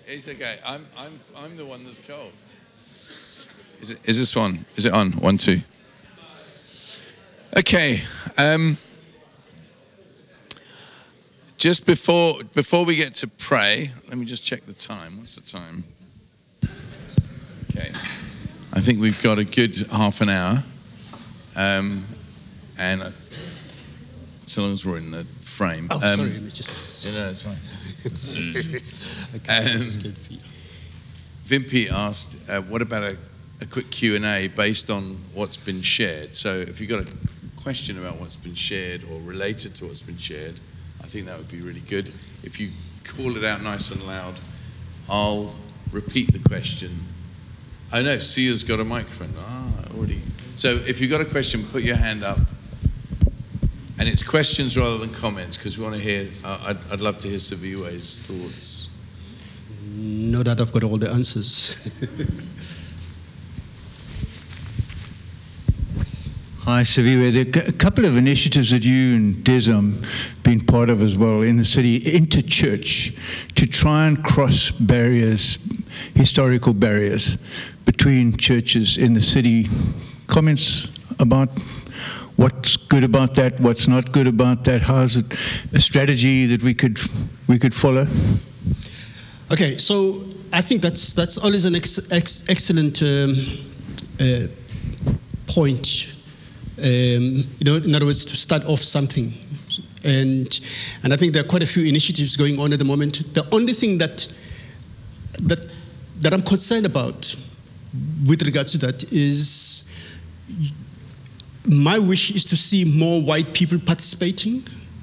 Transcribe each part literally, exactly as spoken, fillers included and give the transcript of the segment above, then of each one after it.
It's okay. I'm I'm I'm the one that's cold. Is it? Is this one? Is it on? One, two. Okay. Um, just before before we get to pray, let me just check the time. What's the time? Okay. I think we've got a good half an hour, um, and uh, so long as we're in the frame. Oh, um, sorry. Let me just... You know, it's fine. okay, um, Vimpy asked, uh, what about a, a quick Q and A based on what's been shared? So if you've got a question about what's been shared or related to what's been shared, I think that would be really good. If you call it out nice and loud, I'll repeat the question. Oh no, Sia's got a microphone. Ah, already. So if you've got a question, put your hand up. And it's questions rather than comments, because we want to hear, uh, I'd, I'd love to hear Saviwe's thoughts. No doubt I've got all the answers. Hi, Saviwe. There are a couple of initiatives that you and Desam have been part of as well in the city, interchurch, to try and cross barriers, historical barriers between churches in the city. Comments about what's good about that, what's not good about that? How is it a strategy that we could we could follow? Okay, so I think that's that's always an ex, ex, excellent um, uh, point. Um, you know, in other words, to start off something, and and I think there are quite a few initiatives going on at the moment. The only thing that that that I'm concerned about with regards to that is, my wish is to see more white people participating.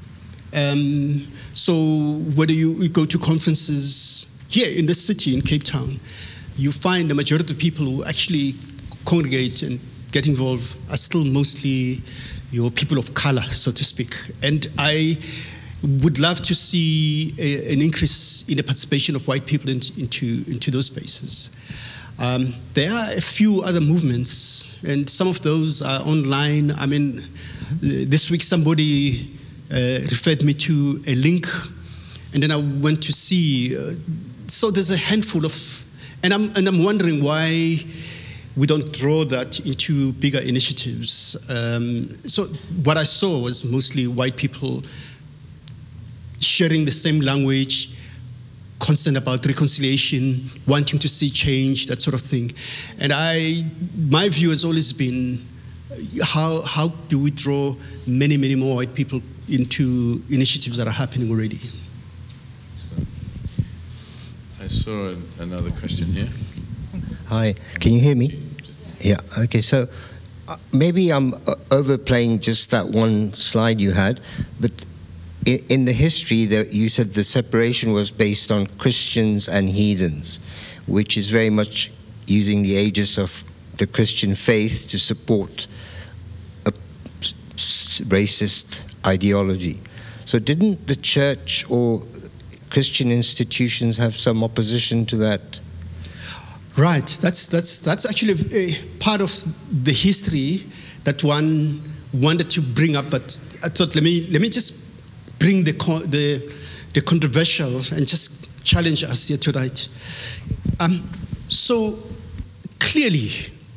Um, so whether you, you go to conferences here in the city, in Cape Town, you find the majority of people who actually congregate and get involved are still mostly your people of color, so to speak. And I would love to see a, an increase in the participation of white people in, into, into those spaces. Um, there are a few other movements, and some of those are online. I mean, this week somebody uh, referred me to a link, and then I went to see. Uh, so there's a handful of, and I'm and I'm wondering why we don't draw that into bigger initiatives. Um, so what I saw was mostly white people sharing the same language, concerned about reconciliation, wanting to see change, that sort of thing. And I, my view has always been, how how do we draw many, many more white people into initiatives that are happening already? So, I saw another question here. Hi, can you hear me? Yeah, okay, so uh, maybe I'm uh, overplaying just that one slide you had, but in, in the history that you said the separation was based on Christians and heathens, which is very much using the aegis of the Christian faith to support a racist ideology. So didn't the church or Christian institutions have some opposition to that? Right. That's that's that's actually a part of the history that one wanted to bring up. But I thought, let me let me just bring the the, the controversial and just challenge us here tonight. Um, so clearly,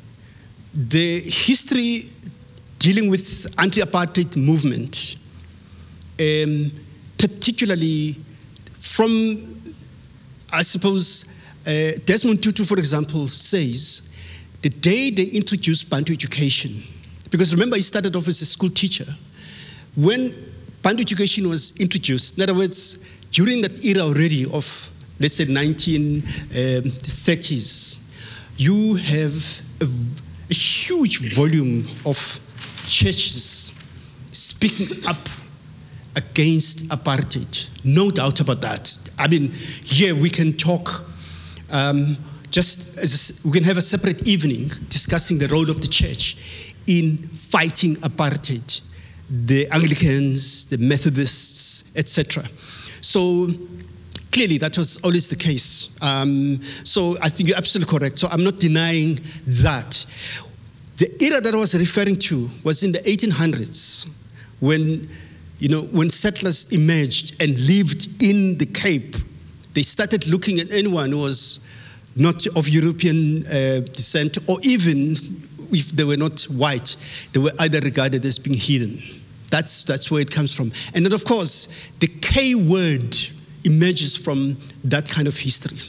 the history dealing with anti-apartheid movement, um, particularly from, I suppose. Uh, Desmond Tutu, for example, says the day they introduced Bantu education, because remember he started off as a school teacher, when Bantu education was introduced, in other words, during that era already of, let's say, nineteen thirties, you have a, a huge volume of churches speaking up against apartheid. No doubt about that. I mean, here we can talk Um, just as we can have a separate evening discussing the role of the church in fighting apartheid, the Anglicans, the Methodists, et cetera. So clearly that was always the case. Um, so I think you're absolutely correct. So I'm not denying that. The era that I was referring to was in the eighteen hundreds, when, you know, when settlers emerged and lived in the Cape. they started looking at anyone who was not of European uh, descent, or even if they were not white, they were either regarded as being heathen. That's, that's where it comes from. And then, of course, the K word emerges from that kind of history.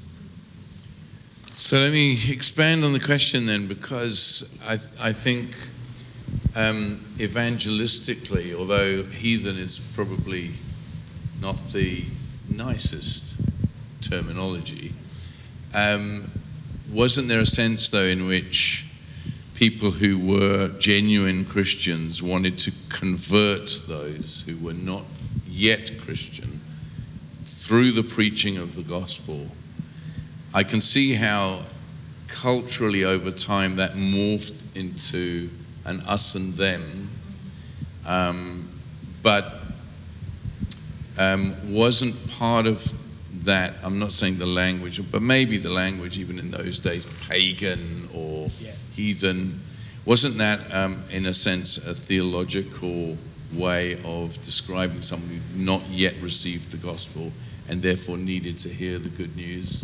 So let me expand on the question then, because I, I think um, evangelistically, although heathen is probably not the nicest terminology, um, wasn't there a sense, though, in which people who were genuine Christians wanted to convert those who were not yet Christian through the preaching of the gospel? I can see how culturally over time that morphed into an us and them, um, but um, wasn't part of that. I'm not saying the language, but maybe the language even in those days, pagan or yeah. heathen, wasn't that um, in a sense a theological way of describing someone who not yet received the gospel and therefore needed to hear the good news?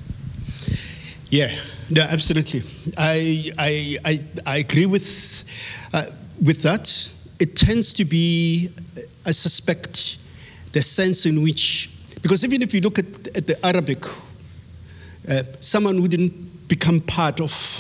Yeah, no, absolutely. I I I, I agree with uh, with that. It tends to be, I suspect, the sense in which, because even if you look at, at the Arabic, uh, someone who didn't become part of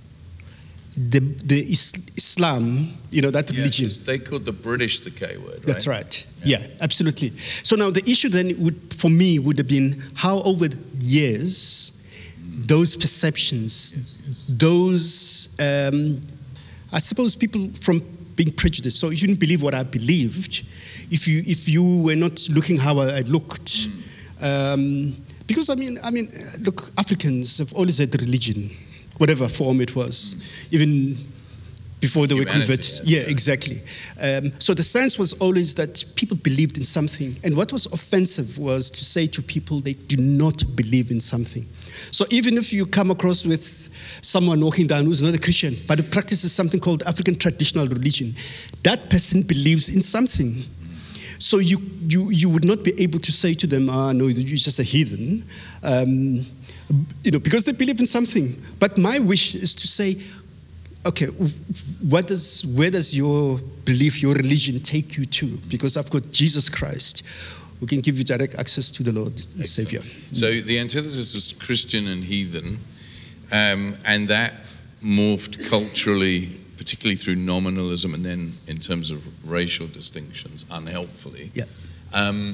the the Islam, you know, that yeah, religion. They called the British the K word, right? That's right. Yeah. yeah, absolutely. So now the issue then would, for me, would have been how over the years, those perceptions, yes, yes. those, um, I suppose people from being prejudiced. So if you didn't believe what I believed, if you if you were not looking how I, I looked, mm. um, because I mean, I mean, look, Africans have always had religion, whatever form it was, mm. even before they Humanity, were converted. Yeah, yeah, exactly. Um, so the sense was always that people believed in something, and what was offensive was to say to people they do not believe in something. So even if you come across with someone walking down who's not a Christian, but who practices something called African traditional religion, that person believes in something. So you you you would not be able to say to them, ah, no, you're just a heathen, um, you know, because they believe in something. But my wish is to say, okay, what does where does your belief, your religion take you to? Because I've got Jesus Christ, who can give you direct access to the Lord and Savior. So the antithesis was Christian and heathen, um, and that morphed culturally, particularly through nominalism and then in terms of racial distinctions, unhelpfully. Yeah. Um,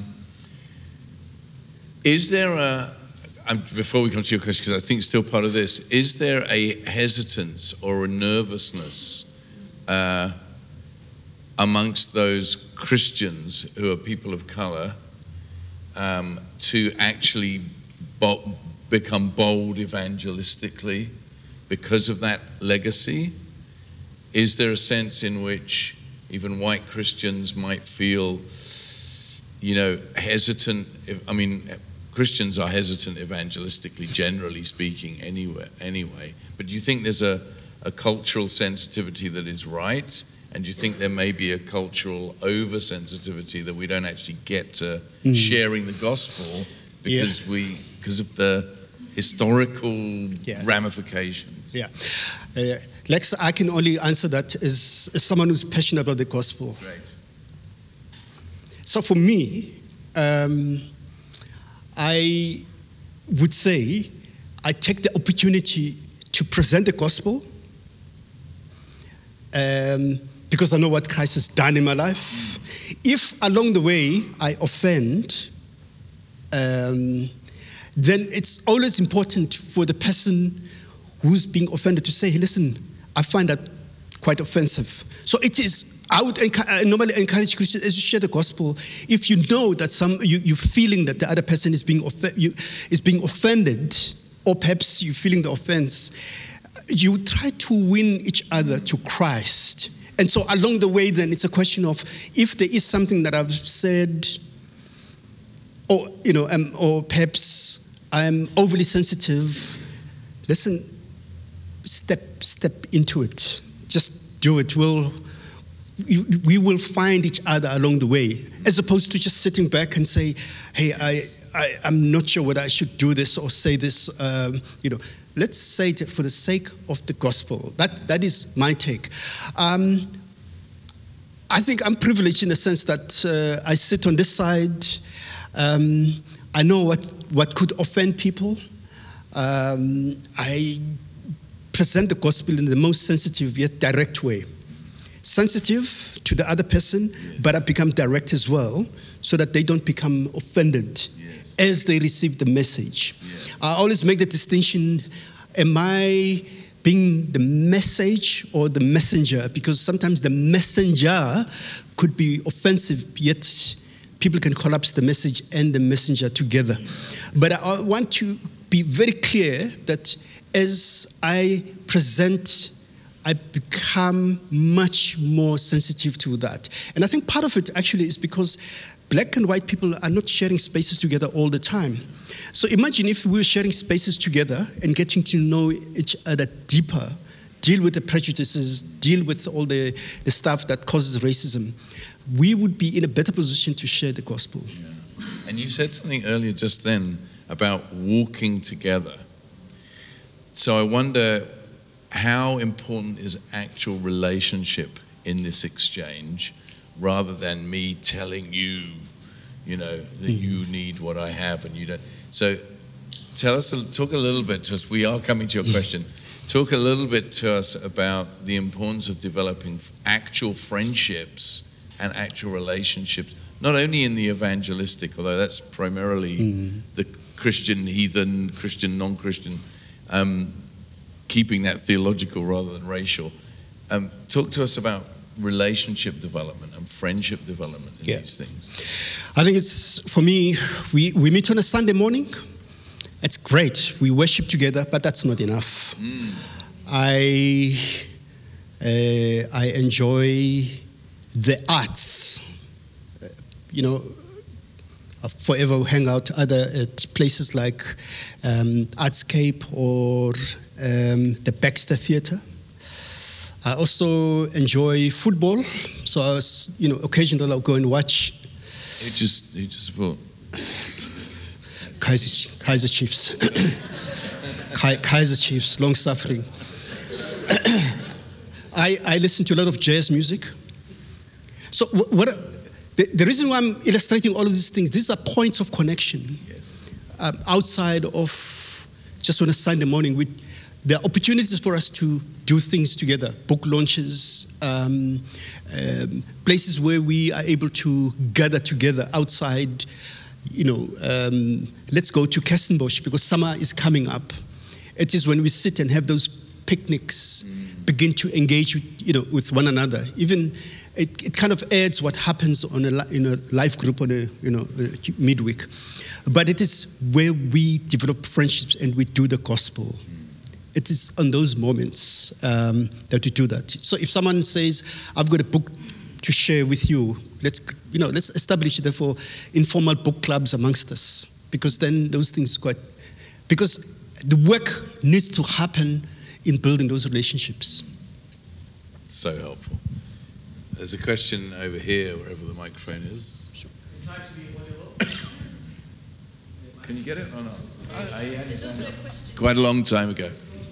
is there a, um, before we come to your question, because I think it's still part of this, is there a hesitance or a nervousness uh, amongst those Christians who are people of color Um, to actually bo- become bold evangelistically because of that legacy? Is there a sense in which even white Christians might feel, you know, hesitant? If, I mean, Christians are hesitant evangelistically, generally speaking, anyway. Anyway, but do you think there's a, a cultural sensitivity that is right? And do you think there may be a cultural oversensitivity that we don't actually get to mm. sharing the gospel because yeah. we because of the historical yeah. ramifications? Yeah, uh, Lex, I can only answer that as, as someone who's passionate about the gospel. Right. So for me, um, I would say I take the opportunity to present the gospel. Um, because I know what Christ has done in my life. If along the way I offend, um, then it's always important for the person who's being offended to say, hey, listen, I find that quite offensive. So it is, I would enc- I normally encourage Christians as you share the gospel, if you know that some you, you're feeling that the other person is being, off- you, is being offended, or perhaps you're feeling the offense, you try to win each other to Christ. And so along the way, then, it's a question of if there is something that I've said, or, you know, um, or perhaps I'm overly sensitive, listen, step step into it. Just do it. We'll, we will find each other along the way, as opposed to just sitting back and say, hey, I, I, I'm not sure whether I should do this or say this. Um, you know, let's say it for the sake of the gospel. That that is my take. Um, I think I'm privileged in the sense that uh, I sit on this side. Um, I know what, what could offend people. Um, I present the gospel in the most sensitive yet direct way. Sensitive to the other person, yes. but I become direct as well, so that they don't become offended yes. as they receive the message. Yes. I always make the distinction, am I being the message or the messenger? Because sometimes the messenger could be offensive, yet people can collapse the message and the messenger together. But I want to be very clear that as I present, I become much more sensitive to that. And I think part of it actually is because black and white people are not sharing spaces together all the time. So imagine if we were sharing spaces together and getting to know each other deeper, deal with the prejudices, deal with all the, the stuff that causes racism, we would be in a better position to share the gospel. Yeah. And you said something earlier just then about walking together. So I wonder, how important is actual relationship in this exchange, rather than me telling you, you know, that mm. you need what I have and you don't. So tell us, talk a little bit to us. We are coming to your question. Talk a little bit to us about the importance of developing actual friendships and actual relationships, not only in the evangelistic, although that's primarily mm. the Christian, heathen, Christian, non-Christian, um, keeping that theological rather than racial. Um, talk to us about relationship development and friendship development in yeah. these things. I think it's, for me, we, we meet on a Sunday morning. It's great. We worship together, but that's not enough. Mm. I, uh, I enjoy the arts. Uh, you know, I forever hang out other at places like um, Artscape or um, the Baxter Theatre. I also enjoy football, so I was, you know, occasionally I'll go and watch. Who just, who just support? Kaiser, Kaiser Chiefs. Kaiser Chiefs, long suffering. I, I listen to a lot of jazz music. So what, the, the reason why I'm illustrating all of these things, these are points of connection. Yes. Um, outside of just on a Sunday morning, we, there are opportunities for us to do things together, book launches, um, um, places where we are able to gather together outside. You know, um, let's go to Kerstenbosch because summer is coming up. It is when we sit and have those picnics, mm. begin to engage with, you know, with one another. Even it, it kind of adds what happens on a in a life group on a you know a midweek, but it is where we develop friendships and we do the gospel. Mm. It is on those moments um, that we do that. So if someone says, "I've got a book to share with you," let's you know let's establish therefore informal book clubs amongst us, because then those things quite because the work needs to happen in building those relationships. So helpful. There's a question over here, wherever the microphone is. Sure. Can you get it or not? I, I had it quite a long time ago.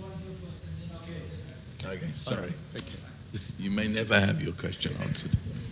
Okay, sorry. Okay. You may never have your question answered.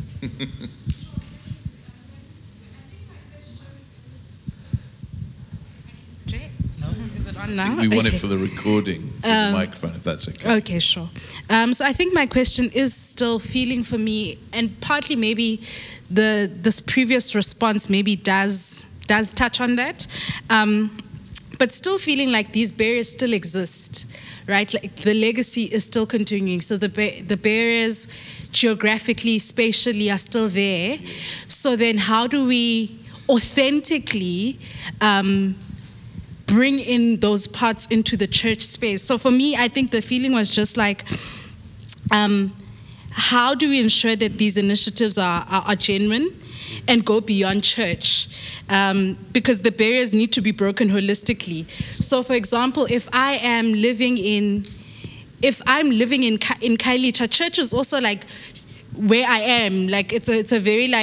Is it on now? We want okay. it for the recording, through um, the microphone, if that's okay. Okay, sure. Um, so I think my question is still feeling for me, and partly maybe the this previous response maybe does does touch on that, um, but still feeling like these barriers still exist, right? Like the legacy is still continuing. So the ba- the barriers geographically, spatially are still there. So then how do we authentically um, bring in those parts into the church space? So for me, I think the feeling was just like, um, how do we ensure that these initiatives are, are, are genuine and go beyond church? Um, because the barriers need to be broken holistically. So for example, if I am living in, if I'm living in in Khayelitsha, church is also like where I am. Like it's a, it's a very like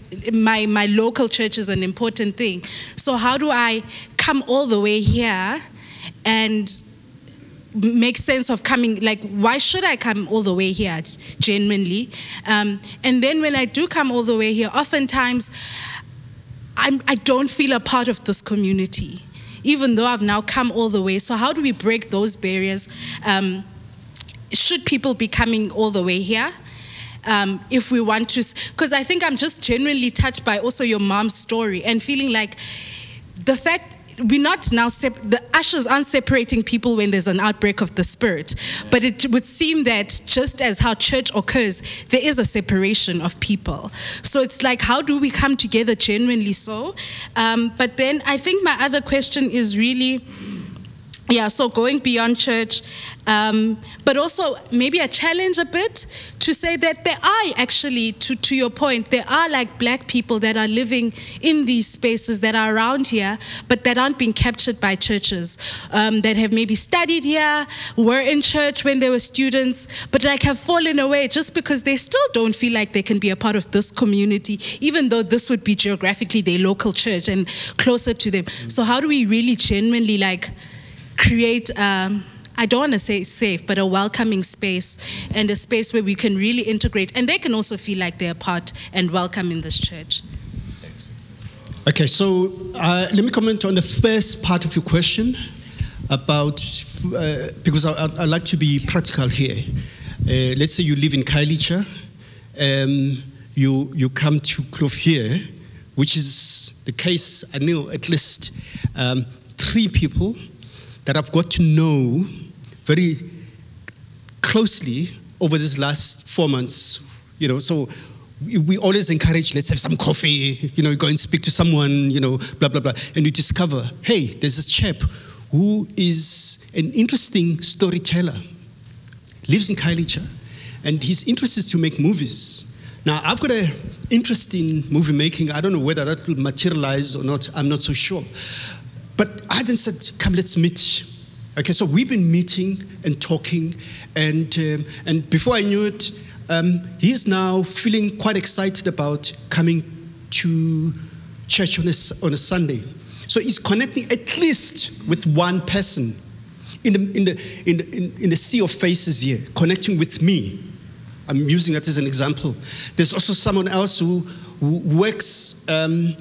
my my local church is an important thing. So how do I come all the way here and make sense of coming? Like, why should I come all the way here, genuinely? Um, and then when I do come all the way here, oftentimes I'm, I don't feel a part of this community, even though I've now come all the way. So how do we break those barriers? Um, should people be coming all the way here? Um, if we want to, because I think I'm just genuinely touched by also your mom's story and feeling like the fact we're not now, sep- the ushers aren't separating people when there's an outbreak of the Spirit, but it would seem that just as how church occurs, there is a separation of people. So it's like, how do we come together genuinely so? Um, but then I think my other question is really, yeah, so going beyond church, um, but also maybe a challenge a bit to say that there are actually, to, to your point, there are like black people that are living in these spaces that are around here, but that aren't being captured by churches, um, that have maybe studied here, were in church when they were students, but like have fallen away just because they still don't feel like they can be a part of this community, even though this would be geographically their local church and closer to them. So how do we really genuinely like create, um, I don't want to say safe, but a welcoming space and a space where we can really integrate and they can also feel like they're part and welcome in this church? Okay, so uh, let me comment on the first part of your question about, uh, because I, I, I like to be practical here. Uh, let's say you live in Khayelitsha, um, you, you come to Kloof here, which is the case, I know at least um, three people that I've got to know very closely over this last four months, you know, so we, we always encourage, let's have some coffee, you know, go and speak to someone, you know, blah, blah, blah, and you discover, hey, there's this chap who is an interesting storyteller, lives in Khayelitsha, and his interest is to make movies. Now, I've got an interest in movie making. I don't know whether that will materialize or not, I'm not so sure. But I then said, come, let's meet. Okay, so we've been meeting and talking, and um, and before I knew it, um, he's now feeling quite excited about coming to church on a, on a Sunday. So he's connecting at least with one person in the in the in the, in, in the sea of faces here, connecting with me. I'm using that as an example. There's also someone else who, who works um,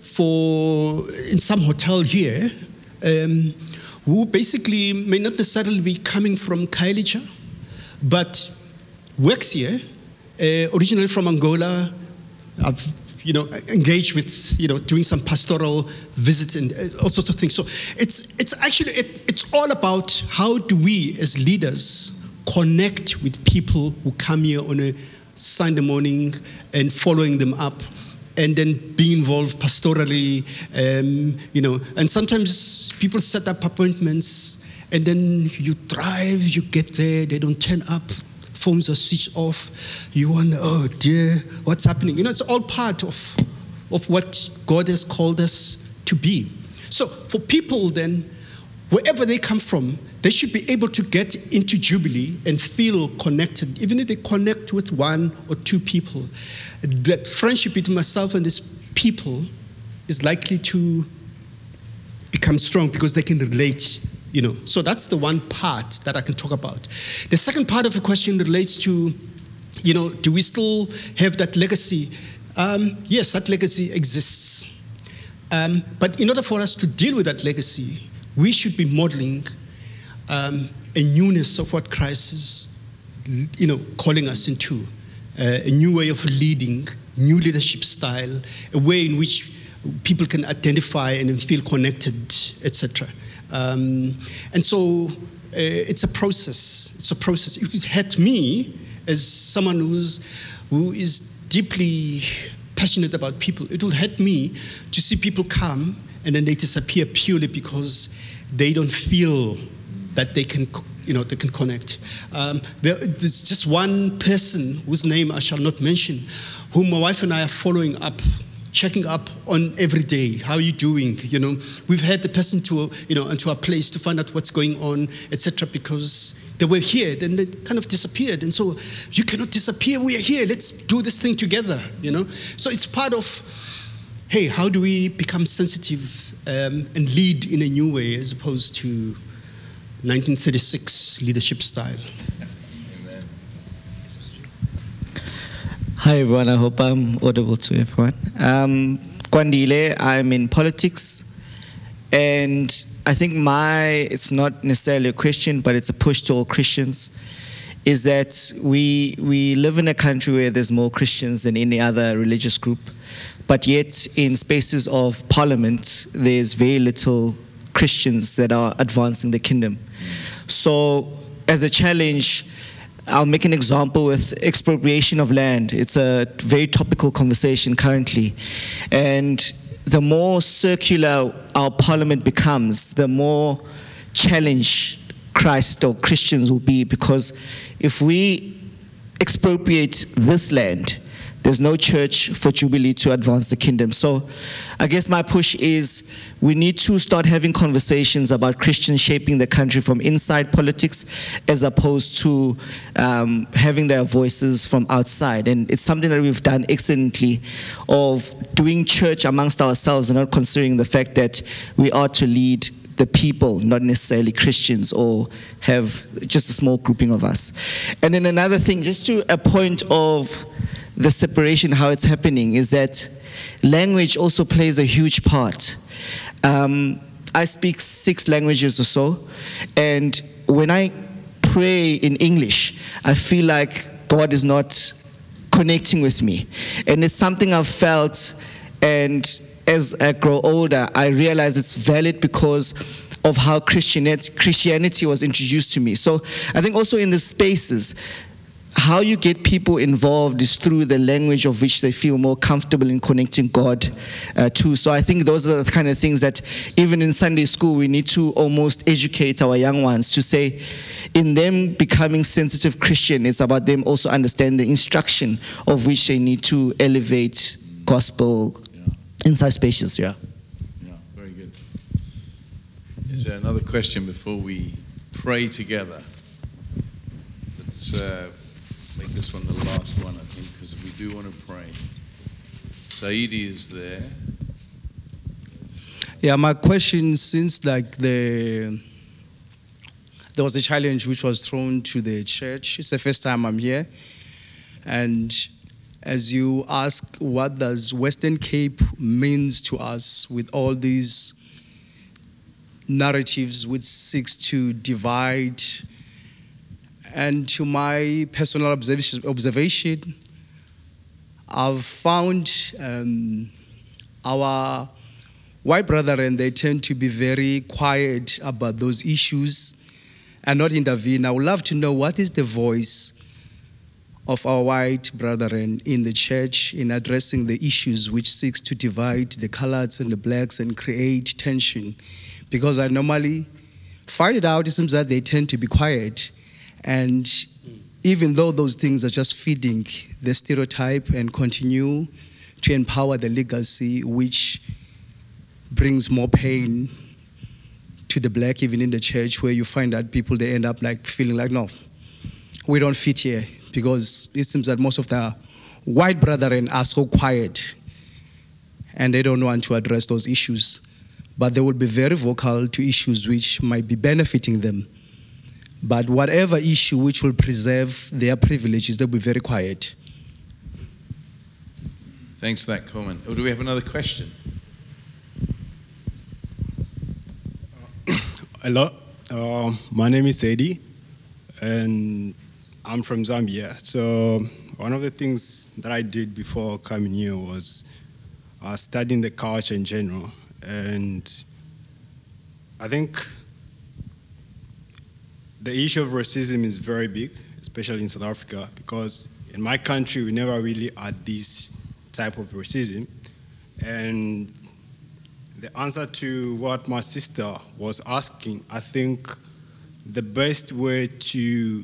for in some hotel here, um, who basically may not necessarily be coming from Khayelitsha, but works here, uh, originally from Angola. I've you know engaged with you know doing some pastoral visits and all sorts of things. So it's it's actually it, it's all about how do we as leaders connect with people who come here on a Sunday morning and following them up, and then being involved pastorally, um, you know. And sometimes people set up appointments, and then you drive, you get there, they don't turn up, phones are switched off. You wonder, oh dear, what's happening? You know, it's all part of, of what God has called us to be. So for people then, wherever they come from, they should be able to get into Jubilee and feel connected, even if they connect with one or two people. That friendship between myself and these people is likely to become strong because they can relate, you know. So that's the one part that I can talk about. The second part of the question relates to, you know, do we still have that legacy? Um, yes, that legacy exists. Um, but in order for us to deal with that legacy, we should be modeling um, a newness of what Christ is, you know, calling us into. Uh, a new way of leading, new leadership style, a way in which people can identify and feel connected, et cetera. Um, and so uh, it's a process. It's a process. It would hurt me as someone who's who is deeply passionate about people. It will hurt me to see people come and then they disappear purely because they don't feel that they can, you know, they can connect. Um, there, there's just one person whose name I shall not mention, whom my wife and I are following up, checking up on every day. How are you doing? You know, we've had the person to, you know, into our place to find out what's going on, et cetera, because they were here, then they kind of disappeared. And so, you cannot disappear, we are here, let's do this thing together, you know. So it's part of, hey, how do we become sensitive um, and lead in a new way as opposed to nineteen thirty-six leadership style. Amen. Hi everyone, I hope I'm audible to everyone. Um, Kwandile, I'm in politics, and I think my, it's not necessarily a question, but it's a push to all Christians, is that we, we live in a country where there's more Christians than any other religious group, but yet in spaces of parliament, there's very little Christians that are advancing the kingdom. So as a challenge, I'll make an example with expropriation of land. It's a very topical conversation currently. And the more circular our parliament becomes, the more challenge Christ or Christians will be, because if we expropriate this land, there's no church for Jubilee to advance the kingdom. So I guess my push is we need to start having conversations about Christians shaping the country from inside politics as opposed to um, having their voices from outside. And it's something that we've done excellently, of doing church amongst ourselves and not considering the fact that we are to lead the people, not necessarily Christians, or have just a small grouping of us. And then another thing, just to a point of the separation, how it's happening, is that language also plays a huge part. Um, I speak six languages or so, and when I pray in English, I feel like God is not connecting with me. And it's something I've felt, and as I grow older, I realize it's valid because of how Christianity, Christianity was introduced to me. So I think also in the spaces, how you get people involved is through the language of which they feel more comfortable in connecting God uh, to. So I think those are the kind of things that even in Sunday school we need to almost educate our young ones to say, in them becoming sensitive Christian, it's about them also understanding the instruction of which they need to elevate gospel Yeah. inside spaces. Yeah. Yeah, very good. Is there another question before we pray together? Let's uh, make this one the last one, I think, because we do want to pray. Saidi is there. Yeah, my question, since like the there was a challenge which was thrown to the church. It's the first time I'm here, and as you ask, what does Western Cape means to us with all these narratives which seeks to divide? And to my personal observation, observation I've found um, our white brethren, they tend to be very quiet about those issues and not intervene. I would love to know, what is the voice of our white brethren in the church in addressing the issues which seeks to divide the coloreds and the blacks and create tension? Because I normally find it out, it seems that they tend to be quiet. And even though those things are just feeding the stereotype and continue to empower the legacy which brings more pain to the black, even in the church, where you find that people, they end up like feeling like, no, we don't fit here, because it seems that most of the white brethren are so quiet and they don't want to address those issues. But they will be very vocal to issues which might be benefiting them. But whatever issue which will preserve their privileges, they'll be very quiet. Thanks for that comment. Oh, do we have another question? Hello, uh, my name is Eddie, and I'm from Zambia. So one of the things that I did before coming here was uh, studying the culture in general. And I think the issue of racism is very big, especially in South Africa, because in my country, we never really had this type of racism. And the answer to what my sister was asking, I think the best way to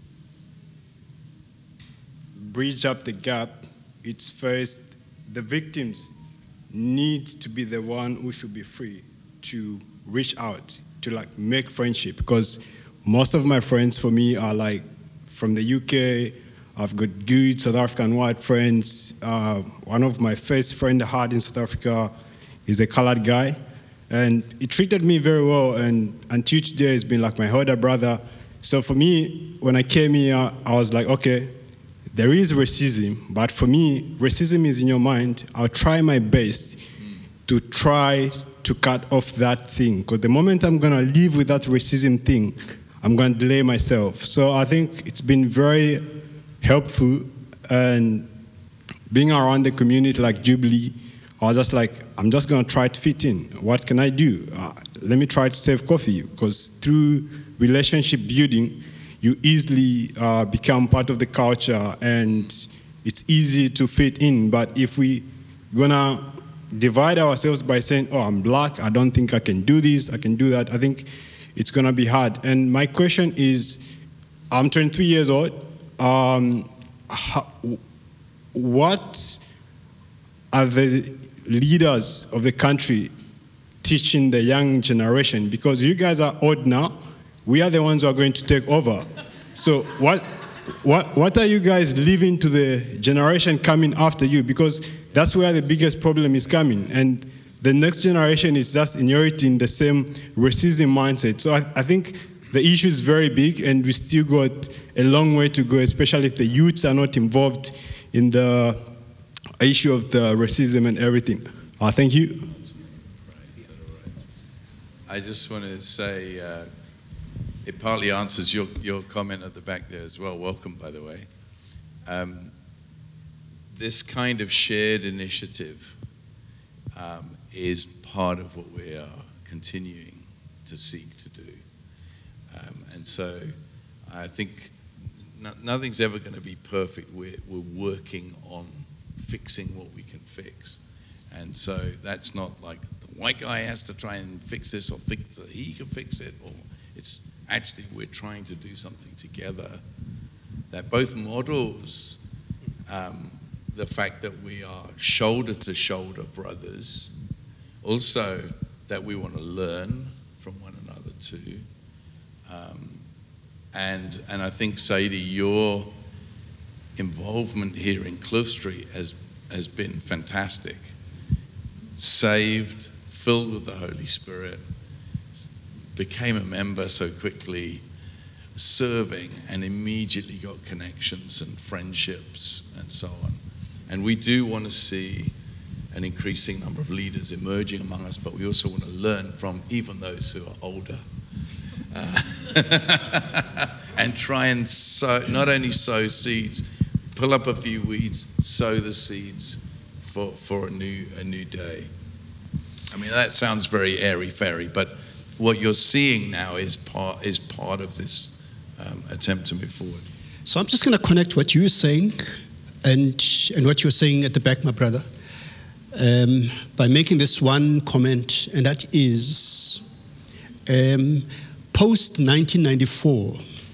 bridge up the gap, it's first the victims need to be the one who should be free to reach out, to like make friendship, because most of my friends for me are like from the U K. I've got good South African white friends. Uh, one of my first friend I had in South Africa is a colored guy, and he treated me very well, and until today he's been like my elder brother. So for me, when I came here, I was like, okay, there is racism, but for me, racism is in your mind. I'll try my best to try to cut off that thing, because the moment I'm gonna live with that racism thing, I'm gonna delay myself. So I think it's been very helpful, and being around the community like Jubilee, I was just like, I'm just gonna try to fit in. What can I do? Uh, let me try to save coffee, because through relationship building, you easily uh, become part of the culture, and it's easy to fit in. But if we gonna divide ourselves by saying, oh, I'm black, I don't think I can do this, I can do that, I think it's gonna be hard. And my question is, I'm twenty-three years old, um, how, what are the leaders of the country teaching the young generation? Because you guys are old now, we are the ones who are going to take over. So what, what, what are you guys leaving to the generation coming after you? Because that's where the biggest problem is coming. And the next generation is just inheriting the same racism mindset. So I, I think the issue is very big, and we still got a long way to go, especially if the youths are not involved in the issue of the racism and everything. Uh, thank you. I just want to say, uh, it partly answers your, your comment at the back there as well. Welcome, by the way. Um, this kind of shared initiative um, is part of what we are continuing to seek to do. Um, and so I think no, nothing's ever going to be perfect. We're, we're working on fixing what we can fix. And so that's not like the white guy has to try and fix this or think that he can fix it, or it's actually we're trying to do something together that both models um, the fact that we are shoulder to shoulder brothers, also that we want to learn from one another too. Um, and and I think, Sadie, your involvement here in Cliff Street has has been fantastic. Saved, filled with the Holy Spirit, became a member so quickly, serving, and immediately got connections and friendships and so on. And we do want to see an increasing number of leaders emerging among us, but we also want to learn from even those who are older. Uh, and try and sow, not only sow seeds, pull up a few weeds, sow the seeds for, for a new a new day. I mean, that sounds very airy-fairy, but what you're seeing now is part is part of this um, attempt to move forward. So I'm just going to connect what you're saying and and what you're saying at the back, my brother, um, by making this one comment, and that is, um, post nineteen ninety-four,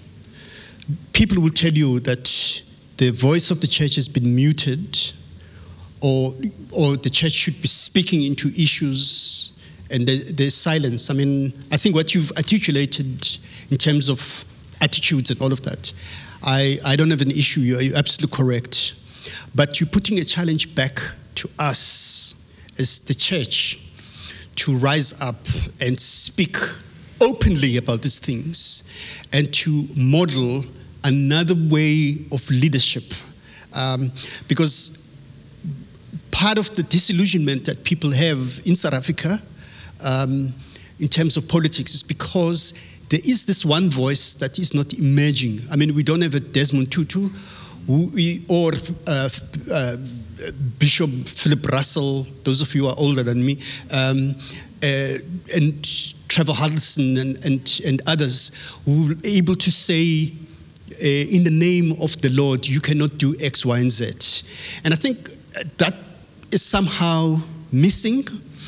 people will tell you that the voice of the church has been muted, or or the church should be speaking into issues, and there, there's silence. I mean, I think what you've articulated in terms of attitudes and all of that, I, I don't have an issue. You're, you're absolutely correct. But you're putting a challenge back to us as the church to rise up and speak openly about these things and to model another way of leadership. Um, because part of the disillusionment that people have in South Africa um, in terms of politics is because there is this one voice that is not emerging. I mean, we don't have a Desmond Tutu who, or uh, uh, Bishop Philip Russell, those of you who are older than me, um, uh, and Trevor Huddleston and, and, and others who were able to say, uh, in the name of the Lord, you cannot do X, Y, and Z. And I think that is somehow missing,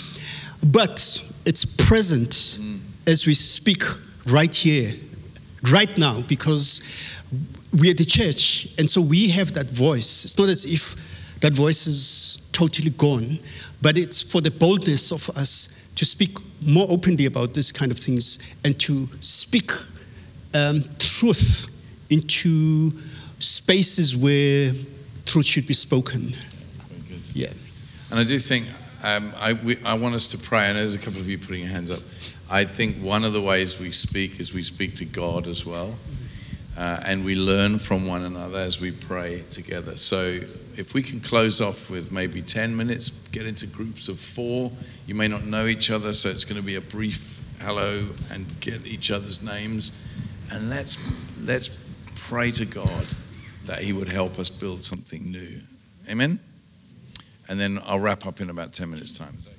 but it's present mm. as we speak right here, right now, because we are the church, and so we have that voice. It's not as if that voice is totally gone, but it's for the boldness of us to speak more openly about this kind of things and to speak um, truth into spaces where truth should be spoken. Yeah. And I do think, um, I, we, I want us to pray, and there's a couple of you putting your hands up. I think one of the ways we speak is we speak to God as well. Uh, and we learn from one another as we pray together. So if we can close off with maybe ten minutes, get into groups of four. You may not know each other, so it's going to be a brief hello and get each other's names. And let's, let's pray to God that he would help us build something new. Amen? And then I'll wrap up in about ten minutes' time.